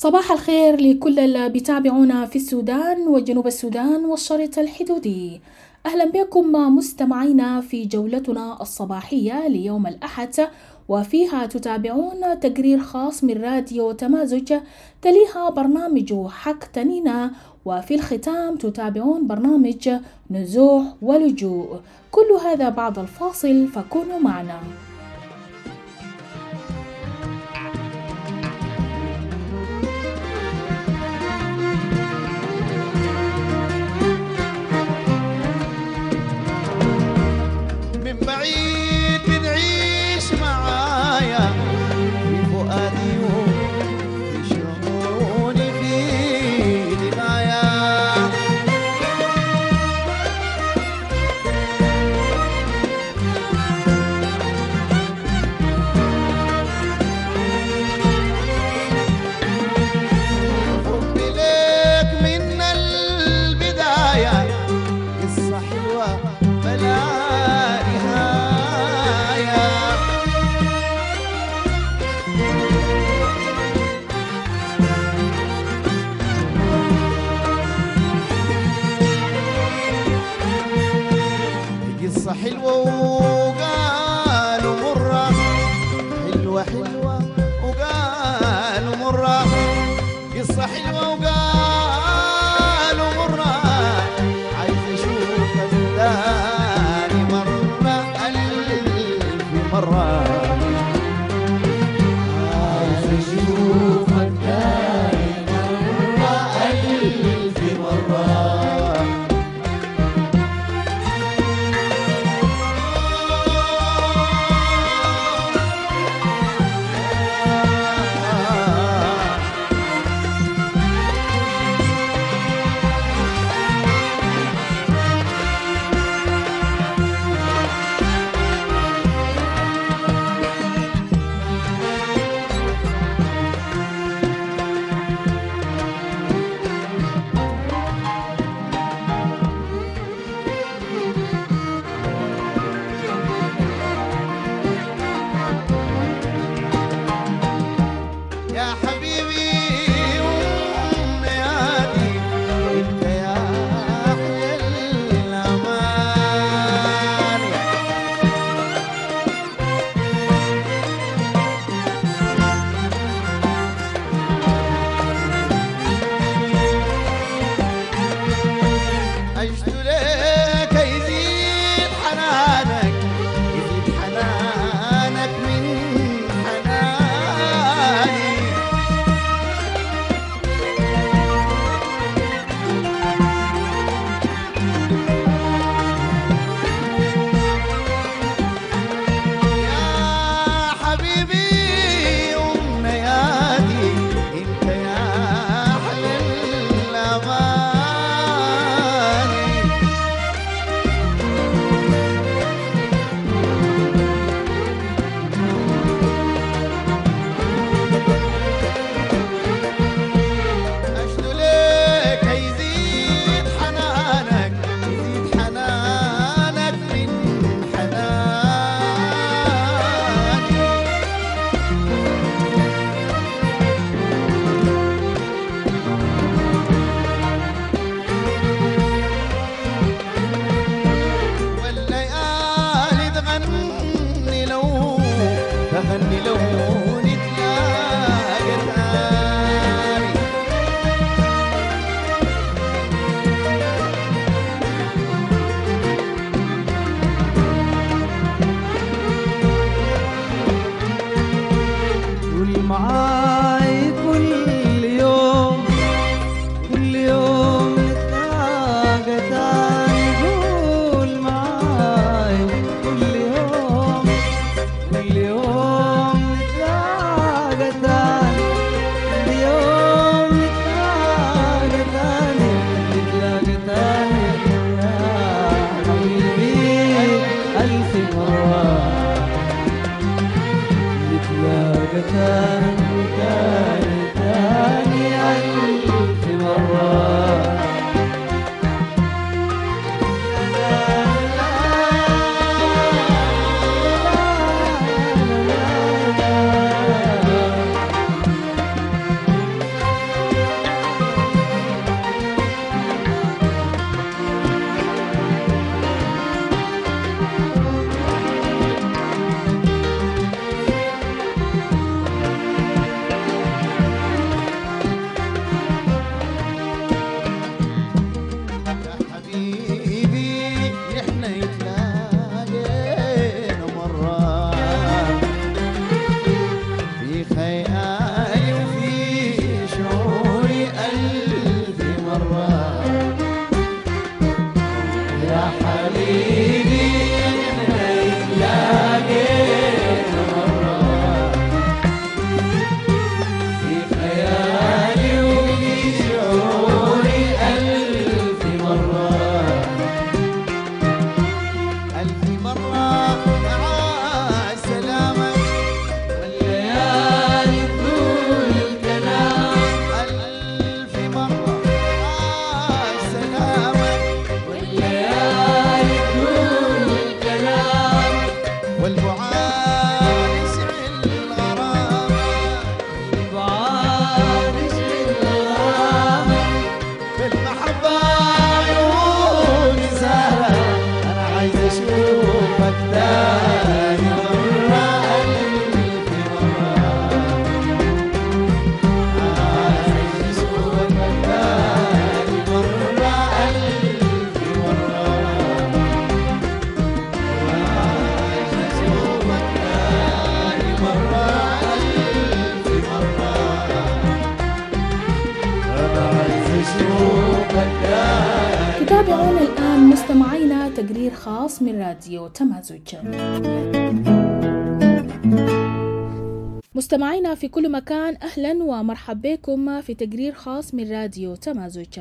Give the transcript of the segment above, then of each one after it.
صباح الخير لكل اللي بيتابعونا في السودان وجنوب السودان والشريط الحدودي. أهلا بكم مستمعينا في جولتنا الصباحية ليوم الأحد، وفيها تتابعون تقرير خاص من راديو تمازج، تليها برنامج حق تنينة، وفي الختام تتابعون برنامج نزوح ولجوء. كل هذا بعد الفاصل، فكونوا معنا. بعيد بنعيش معايا في فؤادي وفي شعوري في دمايا. حبي لك من البداية قصة حلوة بلا قصة حلوة وقالوا مرة، حلوة حلوة وقالوا مرة، قصة حلوة وقالوا مرة، عايز أشوفك تاني مرة ألف مرة، عايز أشوفك تاني مرة ألف مرة. يا حبيبي ومنادي انت يا احلى الامان. عشت لك يزيد حنانك، يزيد حنانك من حناني. يا حبيبي ومنادي انت يا احلى الاماني. عشت لك يزيد حنانك، يزيد حنانك من حناني. والليالي تغني لو تغني لو نتلاقى تاني. قول معاي كل يوم، كل يوم نتلاقى تاني. قول معاي كل يوم، كل يوم نتلاقى مرة مع السلامة والليالي تقول الكلام ألف مرة مع السلامة والليالي تقول الكلام والبعاد يشعل الغرامة البعاد يشعل الغرامة بالمحبة عيون زهرة أنا عايز أشوفك تاني مرة ألف مرة عايز أشوفك تاني مرة ألف مرة عايز أشوفك تاني مرة ألف مرة أنا عايز أشوفك تاني. تتابعون الآن مستمعينا تقرير خاص من راديو تمازج. مستمعينا في كل مكان، أهلا ومرحبا بكم في تقرير خاص من راديو تمازج.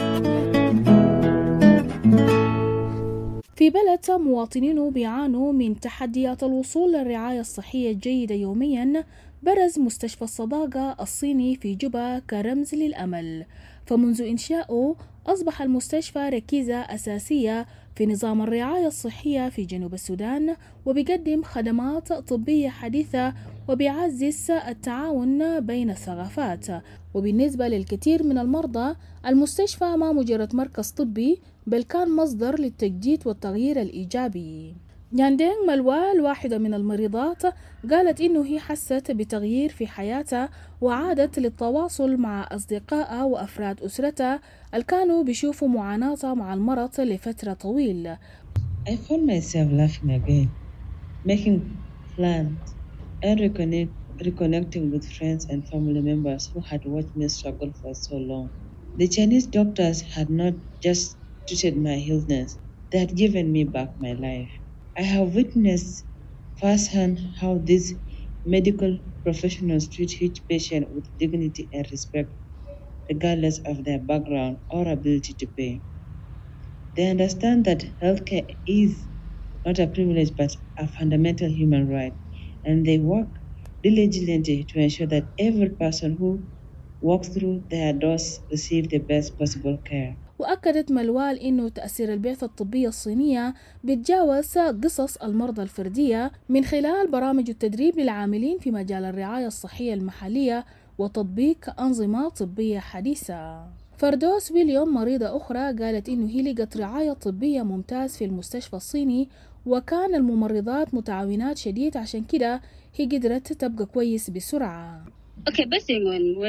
في بلد مواطنين بيعانوا من تحديات الوصول للرعاية الصحية الجيدة يوميا، برز مستشفى الصداقة الصيني في جوبا كرمز للأمل. فمنذ إنشائه أصبح المستشفى ركيزة أساسية في نظام الرعاية الصحية في جنوب السودان، وبيقدم خدمات طبية حديثة وبيعزز التعاون بين الثقافات. وبالنسبة للكثير من المرضى، المستشفى ما مجرد مركز طبي بل كان مصدر للتجديد والتغيير الإيجابي. نياندينغ ملوال، واحدة من المريضات، قالت إنه هي حست بتغيير في حياتها وعادت للتواصل مع أصدقائها وأفراد أسرتها اللي كانوا بيشوفوا معاناتها مع المرض لفترة طويلة. I found myself laughing again, making plans, and reconnecting with friends and family members who had watched me struggle for so long. The Chinese doctors had not just treated my illness, they had given me back my life. I have witnessed firsthand how these medical professionals treat each patient with dignity and respect, regardless of their background or ability to pay. They understand that healthcare is not a privilege but a fundamental human right, and they work diligently to ensure that every person who walks through their doors receives the best possible care. وأكدت ملوال إنه تأثير البعثة الطبية الصينية بتجاوز قصص المرضى الفردية من خلال برامج التدريب للعاملين في مجال الرعاية الصحية المحلية وتطبيق أنظمة طبية حديثة. فردوس ويليام، مريضة أخرى، قالت إنه هي لقت رعاية طبية ممتاز في المستشفى الصيني، وكان الممرضات متعاونات شديد، عشان كده هي قدرت تبقى كويس بسرعة. Okay, basically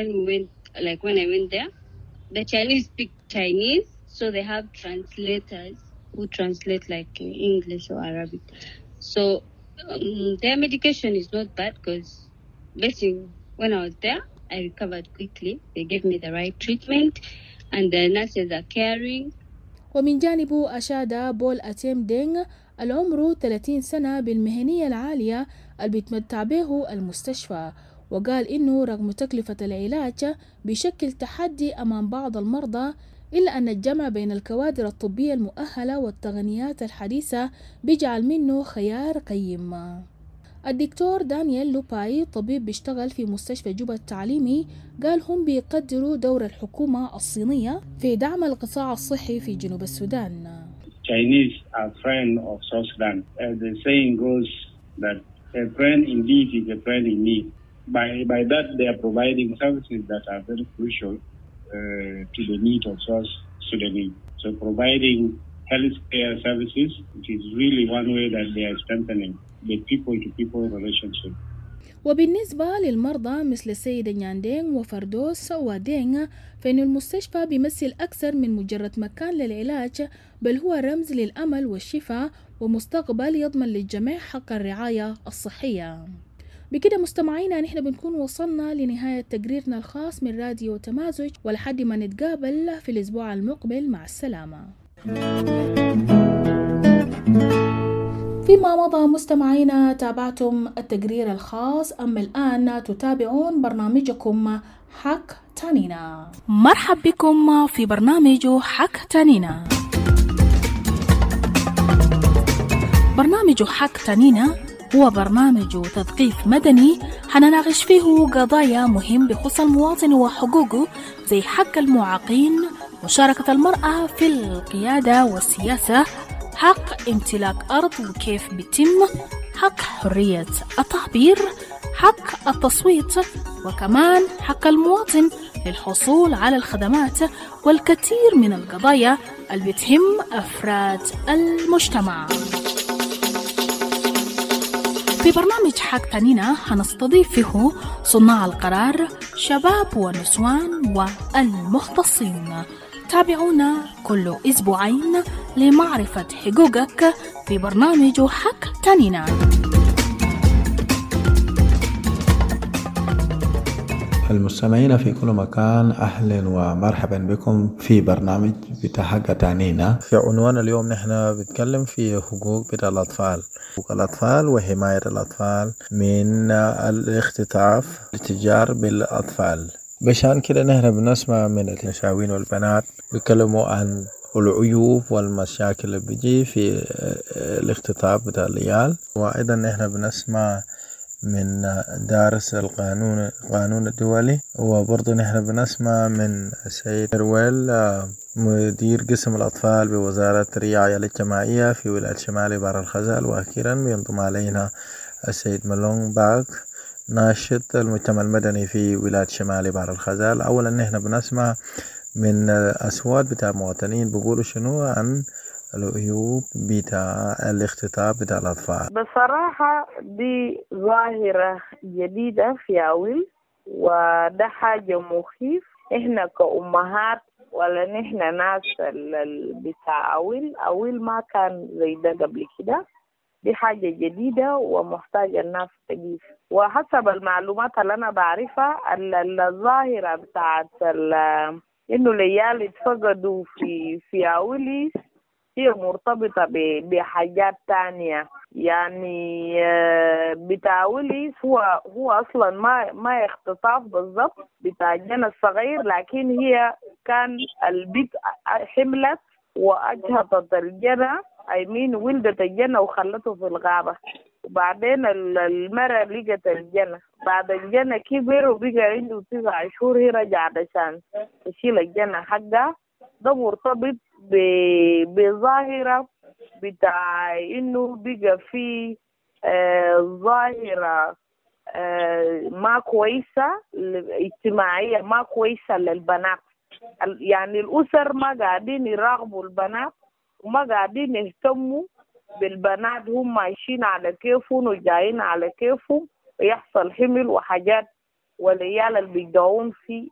when I went there, the Chinese speak Chinese, so they have translators who translate like English or Arabic. So their medication is not bad because basically when I was there, I recovered quickly. They gave me the right treatment and the nurses are caring. ومن جانبه أشاد بول أتيم دينغ العمر 30 سنة بالمهنية العالية اللي بيتمتع به المستشفى، وقال إنه رغم تكلفة العلاج بيشكل تحدي أمام بعض المرضى، إلا أن الجمع بين الكوادر الطبية المؤهلة والتقنيات الحديثة بيجعل منه خيار قيم. الدكتور دانيال لوباي، طبيب بيشتغل في مستشفى جوبا التعليمي، قال هم بيقدروا دور الحكومة الصينية في دعم القطاع الصحي في جنوب السودان. Chinese are friend of South Sudan. As the saying goes that a friend indeed is a friend in need. By that they are providing services that are very crucial to the need of South Sudanese. So providing healthcare services, which is really one way that they are strengthening the people-to-people relationship. وبالنسبة للمرضى مثل السيدة نياندينغ وفردوس ودينغ، فإن المستشفى بيمثل أكثر من مجرد مكان للعلاج، بل هو رمز للأمل والشفاء ومستقبل يضمن للجميع حق الرعاية الصحية. بكده مستمعينا نحن بنكون وصلنا لنهاية تقريرنا الخاص من راديو تمازج، ولحد ما نتقابل في الأسبوع المقبل، مع السلامة. فيما مضى مستمعينا تابعتم التقرير الخاص، أما الآن تتابعون برنامجكم حق تانينا. مرحب بكم في برنامج حق تانينا. برنامج حق تانينا هو برنامج تثقيف مدني حنناقش فيه قضايا مهم بخصوص المواطن وحقوقه، زي حق المعاقين، مشاركة المرأة في القيادة والسياسة، حق امتلاك أرض وكيف بيتم، حق حرية التعبير، حق التصويت، وكمان حق المواطن للحصول على الخدمات، والكثير من القضايا اللي بتهم أفراد المجتمع. في برنامج حق تانينا حنستضيف فيه صناع القرار، شباب ونسوان والمختصين. تابعونا كل أسبوعين لمعرفة حقوقك في برنامج حق تانينا. المستمعين في كل مكان، أهلا ومرحبا بكم في برنامج بتاع حق تانينا. في عنوان اليوم نحن بنتكلم في حقوق بتاع الأطفال، حقوق الأطفال وحماية الأطفال من الاختطاف الاتجار بالأطفال. بشان كده نحن بنسمع من النساوين والبنات بيتكلموا عن العيوب والمشاكل اللي بيجي في الاختطاف بتاع العيال، وأيضا نحن بنسمع من دارس القانون الدولي، وبرضه نحن بنسمع من السيد رويل مدير قسم الأطفال بوزارة الرعاية الاجتماعية في ولاية شمال بحر الغزال، وأخيرا بينضم علينا السيد مالونج باك ناشط المجتمع المدني في ولاية شمال بحر الغزال. أولا نحن بنسمع من أصوات بتاع مواطنين بيقولوا شنو عن العيوب بتاع الاختطاف بتاع الأطفال. بصراحة دي ظاهرة جديدة في عويل، وده حاجة مخيف. إحنا كأمهات ولا نحن ناس بتاع عويل ما كان زي ده قبل كده. دي حاجة جديدة ومحتاجة الناس تقيف. وحسب المعلومات اللي أنا بعرفها الظاهرة بتاعت إنه العيال يتفقدوا في عويل هي مرتبطة بحاجات تانية. يعني بتاوليس هو أصلا ما اختطاف بالضبط بتاع الجنة الصغير، لكن هي كان البيت حملت وأجهضت الجنة، ولدت الجنة وخلته في الغابة، وبعدين المرأة لقت الجنة. بعد الجنة كبر وبقى عنده 9 شهور، هي رجعت عشان تشيل الجنة حقها. ده مرتبط بظاهرة بتاع إنه بقى في ظاهرة ما كويسة اجتماعية، ما كويسة للبنات. يعني الأسر ما قاعدين يراقبوا البنات وما قاعدين يهتموا بالبنات، هم ماشيين على كيفهم وجايين على كيفهم، ويحصل حمل وحاجات، والعيال اللي بيجدعون في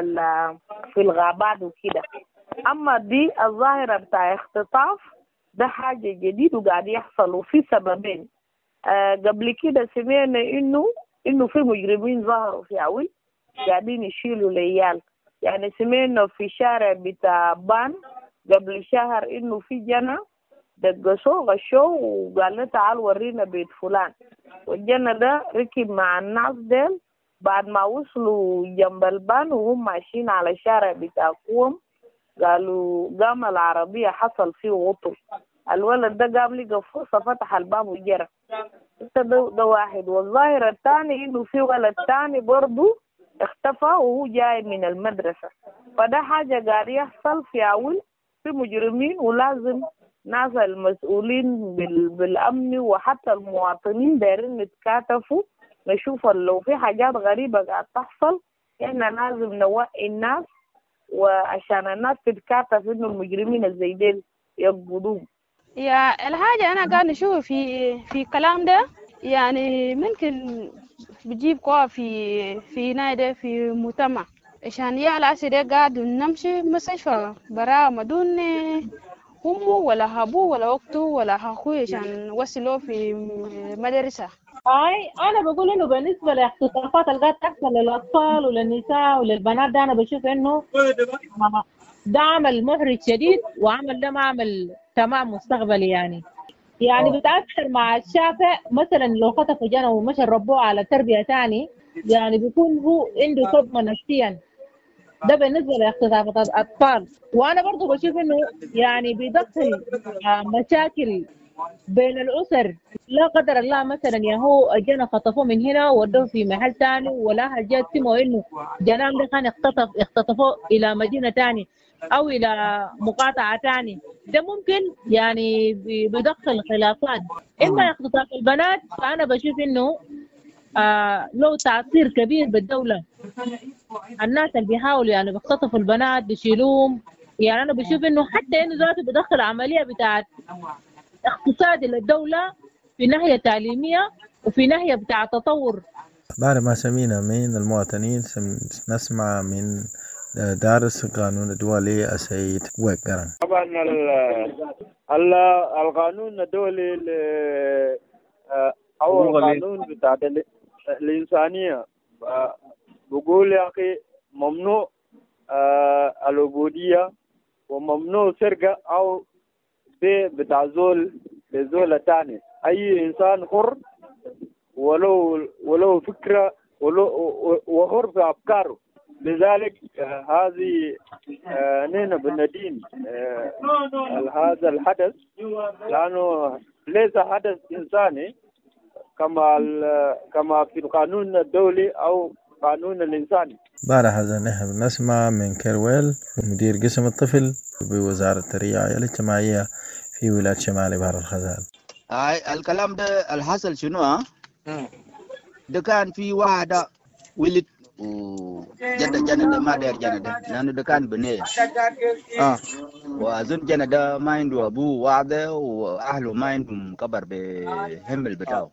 الغابات وكده. أما دي الظاهرة بتاع اختطاف ده حاجة جديد وقاعد يحصل، وفي سببين. قبل كده سمعنا إنه في مجرمين ظهروا في عويل قاعدين يشيلوا العيال. يعني سمعنا في شارع بتاع بان قبل شهر إنه في جنة دقشوه غشوه وقال له تعال ورينا بيت فلان، والجنة ده ركب مع الناس ديل. بعد ما وصلوا جنب البان وهم ماشيين على شارع بتاع قوم، قالوا قام العربية حصل فيه غطو. الولد ده قام لقى فرصة فتح الباب وجرى. ده واحد. والظاهرة الثاني إنه في ولد ثاني برضو اختفى وهو جاي من المدرسة. فده حاجة قاعد يحصل في عويل، في مجرمين، ولازم ناس المسؤولين بالأمن وحتى المواطنين دايرين نتكاتفوا نشوف لو في حاجات غريبة قاعد تحصل. إحنا لازم نوعي الناس وعشان الناس تتكاتف إنه المجرمين الزي ديل يقبضوهم. يا الحاجة أنا قاعد نشوف في كلام ده، يعني ممكن بجيب قوة في نادي في مجتمع عشان يعلى أسير قاعد نمشي مستشفى برا مدون أمه ولا أبوه ولا أخته ولا أخوه عشان وصلوا في مدرسة. أنا بقول إنه بالنسبة لاختطافات اللي قاعد تحصل للأطفال وللنساء وللبنات ده، أنا بشوف إنه ده عمل محرج شديد، وعمل ده ما عمل تمام مستقبلي. يعني بتأثر مع الشافع. مثلا لو خطفوا جنة ومشى ربوه على تربية تاني، يعني بيكون هو عنده صدمة نفسيا. ده بالنسبة لاختطاف الأطفال. وأنا برضو بشوف إنه يعني بيدخل مشاكل بين الأسر. لا قدر الله مثلا يا هو أجانا خطفوه من هنا وودوه في محل تاني، ولا حاجات سمعوا إنه جنام ده كان اختطفوه إلى مدينة تاني أو إلى مقاطعة تاني، ده ممكن يعني بيدخل خلافات. إما اختطاف البنات فأنا بشوف إنه له تأثير كبير بالدولة. الناس اللي بيحاولوا يعني بيختطفوا البنات بيشيلوهم، يعني أنا بشوف إنه حتى إنه ذاته بدخل عملية بتاعت اقتصاد للدولة في ناحية تعليمية وفي ناحية بتاع تطور. بعد ما سمينا من المواطنين نسمع من دارس القانون الدولي السيد وقرن. طبعا القانون الدولي أو القانون بتاع الإنسانية بقول يا أخي ممنوع العبودية وممنوع سرقة أو بتاع زول تاني. أي إنسان حر ولو فكرة وحر في أفكاره. لذلك هذه نحن بندين هذا الحدث لأنه ليس حدث إنساني كما في القانون الدولي أو قانون الإنساني. بعد هذا نحن نسمع من كيرويل مدير قسم الطفل بوزارة الرعاية الاجتماعية في ولاية شمال بحر الغزال. الكلام ده الحصل شنو؟ ده كان في واحدة ولد وجنة ما داير جنة لأنه ده كان بنية. وأظن جنة ده ما عنده أبوه واحدة وأهله ما عندهم كبر بهمل بتاعه.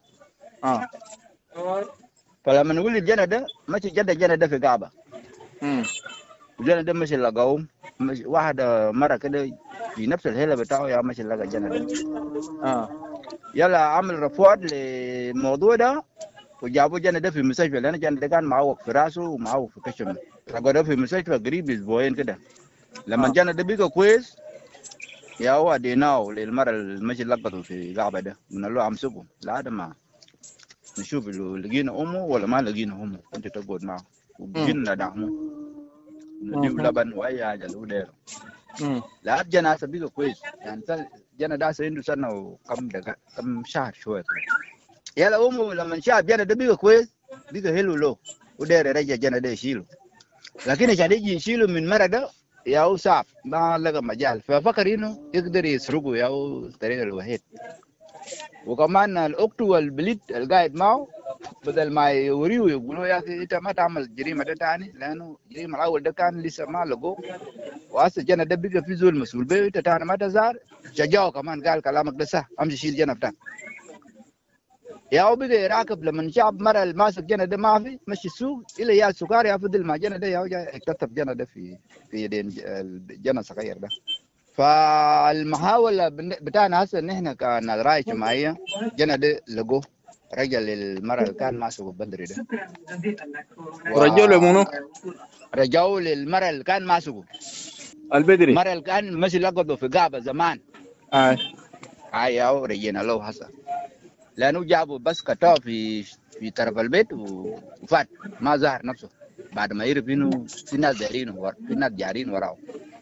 فلما ولد جنة ده ماشي جنة ده في قعبة. وجنة ده ماشي لقاهم واحدة مرة كده في نفس الهيلة بتاعه يا ماشي لقى جنة ده. يلا عمل رفوض للموضوع ده وجابوا جنة ده في المستشفى لأن جنة ده كان معوق في راسه ومعوق في كشمه. لقوا ده في المستشفى قريب أسبوعين كده. لما جنة ده بيقى كويس يا هو اديناه للمرة اللي ماشي لقطه في قعبة ده قلنا له امسكه لحد ما نشوف لو لقينا امه ولا ما لقينا امه انت تقعد معه وجينا ندعمه نديه لبن واي حاجه له داير. لحد جنة بيقى كويس يعني جنة ده عنده سنة وكم دقيقة كم شهر شوية. يلا امه لما شاف جنة ده بيقى كويس بيقى هلو له وداير يرجع جنة ده يشيله، لكن عشان يجي يشيله من مرة ده يا هو صعب ما لقى مجال، ففكر انه يقدر يسرقه يا هو الطريق الوحيد. وكمان الاخت والبلد القاعد معه بدل ما يوريه ويقولوا يا اخي انت ما تعمل الجريمه ده تاني لانه الجريمه الاول ده كان لسه ما لقوه وهسه جنة ده بقى في زول مسؤول به انت تاني ما تزار شجعه كمان قال كلامك ده صح امشي شيل جنة بتاعك. يا هو بقى يراقب لما شعب مره ماسك جنة ده ما في مشي السوق الا يا سكر يا فضل مع جنة ده يا هو اكتسب جنة ده في يدين جنة صغير ده. فالمحاولة بتاعنا هسه ان احنا كنظرية اجتماعية جنة ده لقوه رجع للمرة اللي كان ماسكه بدري ده. رجعوا له منو؟ رجعوا للمرة اللي كان ماسكه البدري. المرة اللي كان ماشي لقطه في قعبة زمان. ياو رجعنا له هسه. لأنه جابوا بس كتاه في طرف البيت وفات ما ظهر نفسه بعد ما يعرف انه في ناس دارين في ناس جارين وراه.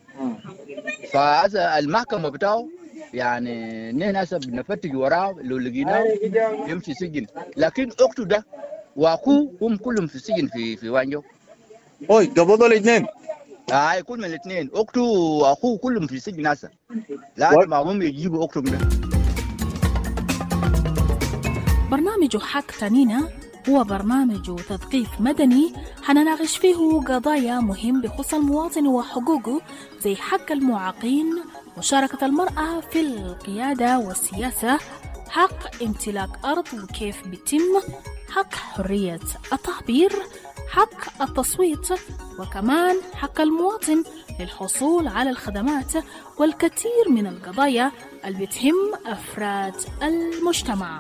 فهذا المحكمة بتاعه يعني نحن هسه بنفتش وراه لو لقيناه يمشي سجن، لكن اخته ده واخوه هم كلهم في السجن في وانجو. اوي قبضوا الاثنين؟ كل من الاثنين اخته واخوه كلهم في السجن هسه لازم ما هم يجيبوا اختهم ده. برنامج حق تانينا هو برنامج تثقيف مدني حنناقش فيه قضايا مهم بخصوص المواطن وحقوقه زي حق المعاقين، مشاركة المرأة في القيادة والسياسة، حق امتلاك أرض وكيف بيتم، حق حرية التعبير، حق التصويت، وكمان حق المواطن للحصول على الخدمات والكثير من القضايا اللي بتهم أفراد المجتمع.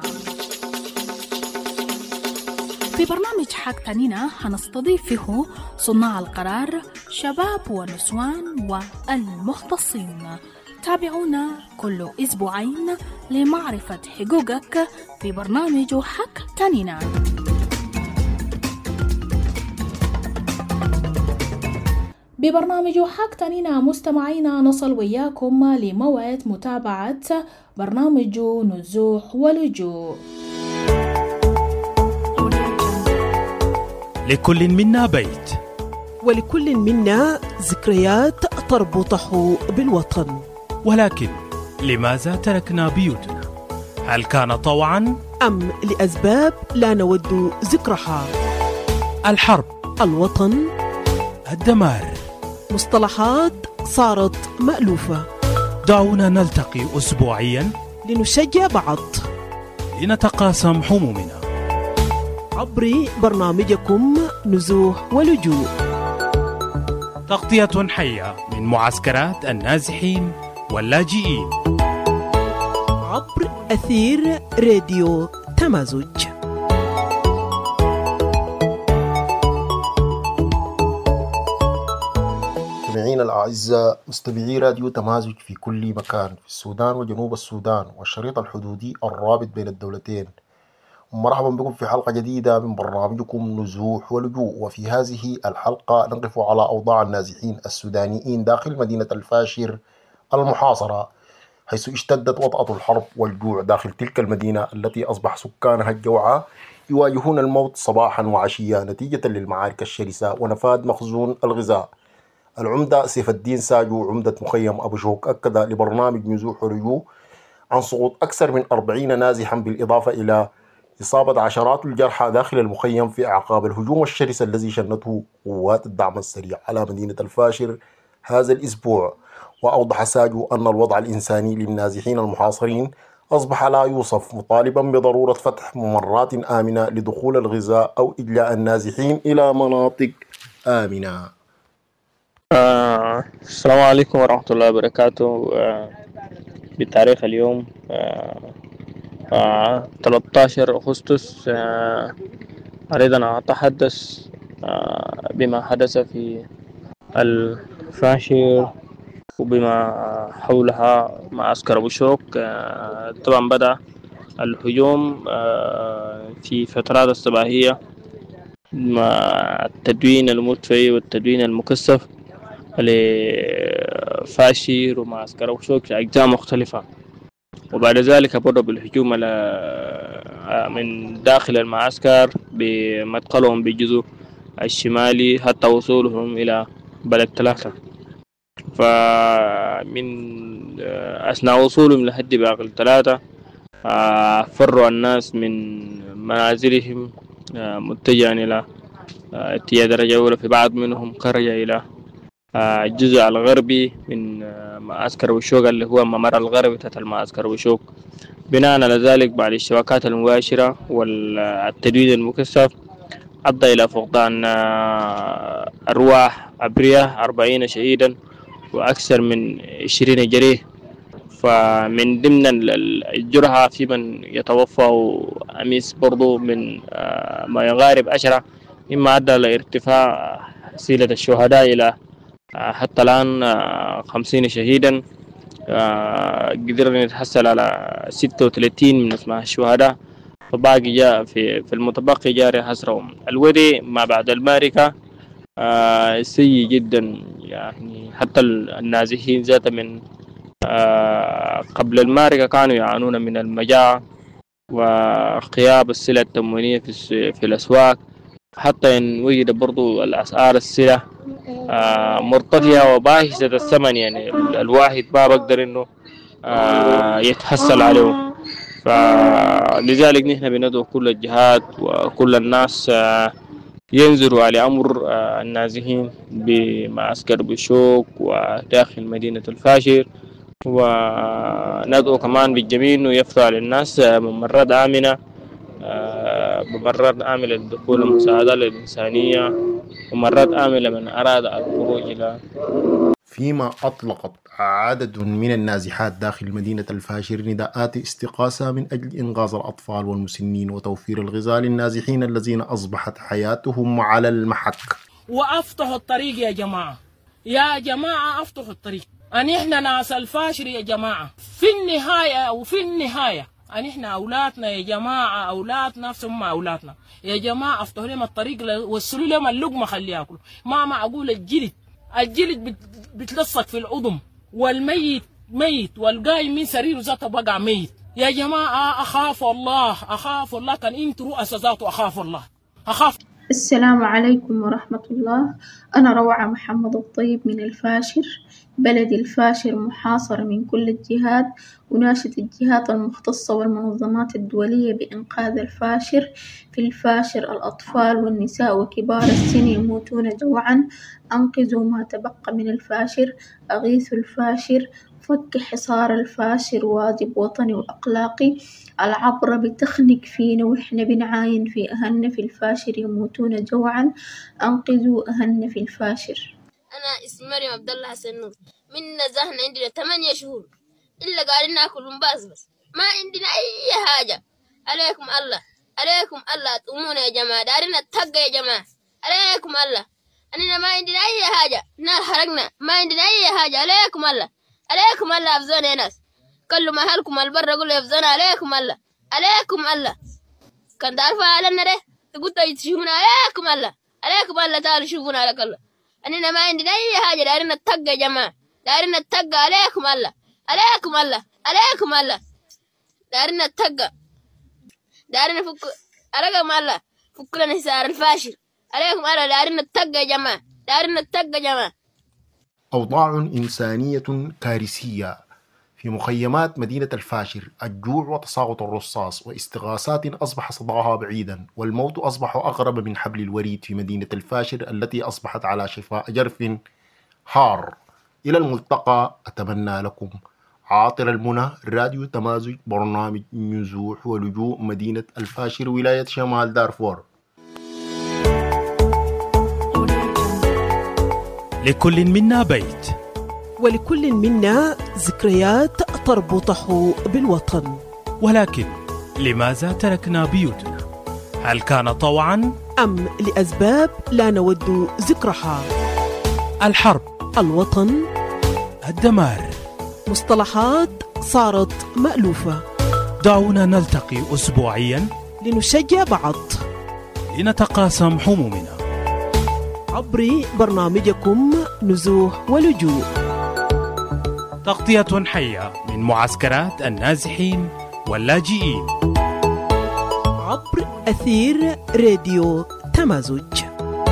في برنامج حق تانينا هنستضيف فيه صناع القرار، شباب ونسوان والمختصين. تابعونا كل أسبوعين لمعرفة حقوقك في برنامج حق تانينا. ببرنامج حق تانينا مستمعينا نصل وياكم لموعد متابعة برنامج نزوح ولجوء. لكل منا بيت، ولكل منا ذكريات تربطه بالوطن، ولكن لماذا تركنا بيوتنا؟ هل كان طوعا أم لأسباب لا نود ذكرها؟ الحرب، الوطن، الدمار، مصطلحات صارت مألوفة. دعونا نلتقي أسبوعيا لنشجع بعض، لنتقاسم همومنا عبر برنامجكم نزوح ولجوء، تغطية حية من معسكرات النازحين واللاجئين عبر أثير راديو تمازج. مستمعينا الأعزاء، مستمعي راديو تمازج في كل مكان في السودان وجنوب السودان والشريط الحدودي الرابط بين الدولتين، مرحبا بكم في حلقة جديدة من برنامجكم نزوح ولجوء. وفي هذه الحلقة نقف على أوضاع النازحين السودانيين داخل مدينة الفاشر المحاصرة، حيث اشتدت وطأة الحرب والجوع داخل تلك المدينة التي أصبح سكانها الجوعى يواجهون الموت صباحا وعشيا نتيجة للمعارك الشرسة ونفاذ مخزون الغذاء. العمدة سيف الدين ساجو عمدة مخيم أبو شوك أكد لبرنامج نزوح ولجوء عن سقوط أكثر من 40 نازحا، بالإضافة إلى إصابة عشرات الجرحى داخل المخيم في أعقاب الهجوم الشرس الذي شنته قوات الدعم السريع على مدينة الفاشر هذا الأسبوع. وأوضح ساجو أن الوضع الإنساني للنازحين المحاصرين أصبح لا يوصف، مطالبا بضرورة فتح ممرات آمنة لدخول الغذاء أو إجلاء النازحين إلى مناطق آمنة. السلام عليكم ورحمة الله وبركاته. بتاريخ اليوم 13 أغسطس أريد أن أتحدث بما حدث في الفاشر وبما حولها معسكر أبو شوك. طبعا بدأ الهجوم في فترات الصباحية مع التدوين المدفعي والتدوين المكثف لفاشر ومعسكر أبو شوك في أجزاء مختلفة، وبعد ذلك بدأوا بالهجوم من داخل المعسكر بمدخلهم بالجزء الشمالي حتى وصولهم إلى بلد 3. فمن أثناء وصولهم لحد باقي 3 فروا الناس من منازلهم متجها إلى اتجاه درجة أولى. في بعض منهم خرج إلى الجزء الغربي من معسكر أبو شوك اللي هو الممر الغربي تحت المعسكر أبو شوك. بناء على ذلك بعد الشبكات المباشرة والتدوين المكثف أدى إلى فقدان أرواح أبرياء 40 شهيدا وأكثر من 20 جريح. فمن ضمن الجرحى في من يتوفى أمس برضو من ما يقارب 10، مما أدى لارتفاع حصيلة الشهداء إلى حتى الآن 50 شهيدا. قدرنا نتحصل على 36 من أسماء الشهداء، فباقي جاء في المتبقي جاري حصرهم. الوضع ما بعد المعركة سيء جدا، يعني حتى النازحين ذات من قبل المعركة كانوا يعانون من المجاعة وغياب السلع التموينية في الأسواق، حتى إن وجد برضو الأسعار السلع مرتفعة وباهظة الثمن، يعني الواحد ما بقدر إنه يتحصل عليه. فلذلك نحن بندعو كل الجهات وكل الناس ينظروا على أمر النازحين بمعسكر أبو شوك وداخل مدينة الفاشر، وندعو كمان بالجميع إنه يفتح للناس ممرات آمنة، ممرات آمنة لدخول المساعدات الإنسانية، وممرات آمنة لمن أراد الخروج إلى. فيما أطلقت عدد من النازحات داخل مدينة الفاشر نداءات استغاثة من أجل إنقاذ الأطفال والمسنين وتوفير الغذاء للنازحين الذين أصبحت حياتهم على المحك. وأفتحوا الطريق يا جماعة، يا جماعة أفتحوا الطريق. أن إحنا ناس الفاشر يا جماعة، في النهاية أن إحنا أولادنا يا جماعة، أولاد نفسهم مع أولادنا يا جماعة. أفتحوا لهم الطريق، وصلوا لهم اللقمة خليه ياكلوا. ما معقول الجلد الجلد بتلصق في العظم، والميت ميت، والقايم من سريره ذاته بقى ميت. يا جماعة أخاف الله، أخاف الله، كان انتوا رؤساء ذاته أخاف الله، أخاف. السلام عليكم ورحمة الله. أنا روعة محمد الطيب من الفاشر، بلد الفاشر محاصر من كل الجهات. أناشد الجهات المختصة والمنظمات الدولية بإنقاذ الفاشر. في الفاشر الأطفال والنساء وكبار السن يموتون جوعا. أنقذوا ما تبقى من الفاشر، أغيثوا الفاشر، فك حصار الفاشر واجب وطني وأخلاقي. العبرة بتخنق فينا وإحنا بنعاين في أهلنا في الفاشر يموتون جوعا. أنقذوا أهلنا في الفاشر. أنا اسمي مريم عبد الله حسن نور، من نزهنا عندنا 8 شهور إلا قاعدين ناكل ونباس بس، ما عندنا أي حاجة. عليكم الله، عليكم الله تقومونا يا جماعة، دارنا التقى يا جماعة، عليكم الله. أننا ما عندنا أي حاجة، نار حرقنا، ما عندنا أي حاجة. عليكم الله، عليكم الله أفزونا يا ناس، كل ما أهلكم البر قولوا يفزونا. عليكم الله، عليكم الله. كان تعرفوا علينا ده تقول تشوفونا. عليكم الله، عليكم الله، تعالوا شوفونا على الله. أننا ما عندنا أي حاجة، دارنا التقى يا جماعة، دارنا التقى. عليكم الله، عليكم الله، عليكم الله، دارنا التقى، دارنا فك عليكم الله، فك لنا حصار الفاشل. عليكم الله، دارنا التقى يا جماعة، دارنا التقى يا جماعة. أوضاع إنسانية كارثية في مخيمات مدينة الفاشر، الجوع وتساقط الرصاص واستغاثات أصبح صداها بعيدا، والموت أصبح أقرب من حبل الوريد في مدينة الفاشر التي أصبحت على شفاء جرف حار. إلى الملتقى، أتمنى لكم عاطر المنى، راديو تمازج، برنامج نزوح ولجوء مدينة الفاشر ولاية شمال دارفور. لكل منا بيت، ولكل منا ذكريات تربطه بالوطن. ولكن لماذا تركنا بيوتنا؟ هل كان طوعا أم لأسباب لا نود ذكرها؟ الحرب، الوطن، الدمار، مصطلحات صارت مألوفة. دعونا نلتقي أسبوعيا لنشجع بعض، لنتقاسم همومنا عبر برنامجكم نزوح ولجوء، تغطية حية من معسكرات النازحين واللاجئين عبر أثير راديو تمازج.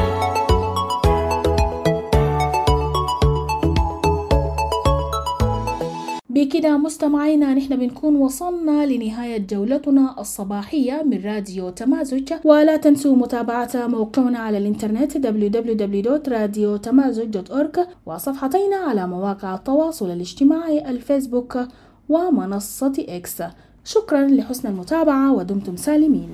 بكده مستمعينا نحن بنكون وصلنا لنهاية جولتنا الصباحية من راديو تمازج، ولا تنسوا متابعة موقعنا على الانترنت www.radiotamazug.org وصفحتنا على مواقع التواصل الاجتماعي الفيسبوك ومنصة إكس. شكرا لحسن المتابعة ودمتم سالمين.